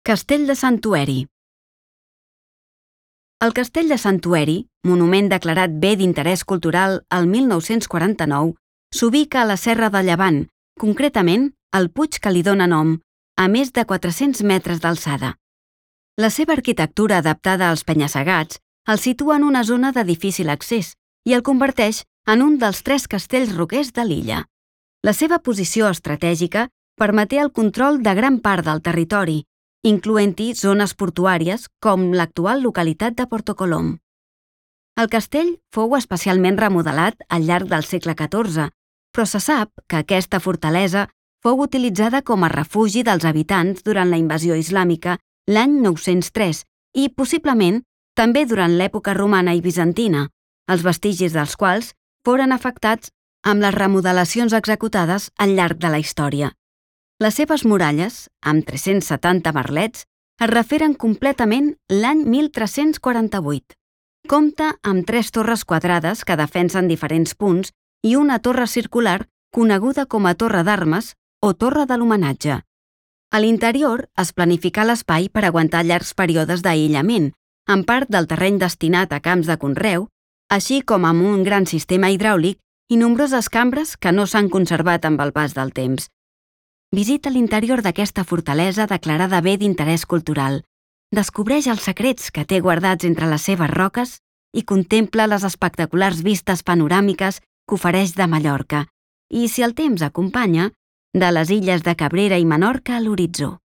Castell de Santueri. El Castell de Santueri, monument declarat bé d'interès cultural el 1949, s'ubica a la Serra de Llevant, concretament al puig que li dóna nom, a més de 400 metres d'alçada. La seva arquitectura adaptada als penya-segats el situa en una zona de difícil accés i el converteix en un dels 3 castells roquers de l'illa. La seva posició estratègica permeté el control de gran part del territori, incloent-hi zones portuàries com l'actual localitat de Porto Colom. El castell fou especialment remodelat al llarg del segle XIV, però se sap que aquesta fortalesa fou utilitzada com a refugi dels habitants durant la invasió islàmica l'any 903 i, possiblement, també durant l'època romana i bizantina, els vestigis dels quals foren afectats amb les remodelacions executades al llarg de la història. Les seves muralles, amb 370 merlets, es referen completament l'any 1348. Compta amb 3 torres quadrades que defensen diferents punts i una torre circular coneguda com a Torre d'Armes o Torre de l'Homenatge. A l'interior es planificà l'espai per aguantar llargs períodes d'aïllament, en part del terreny destinat a camps de conreu, així com amb un gran sistema hidràulic i nombroses cambres que no s'han conservat amb el pas del temps. Visita l'interior d'aquesta fortalesa declarada bé d'interès cultural, descobreix els secrets que té guardats entre les seves roques i contempla les espectaculars vistes panoràmiques que ofereix de Mallorca i, si el temps acompanya, de les illes de Cabrera i Menorca a l'horitzó.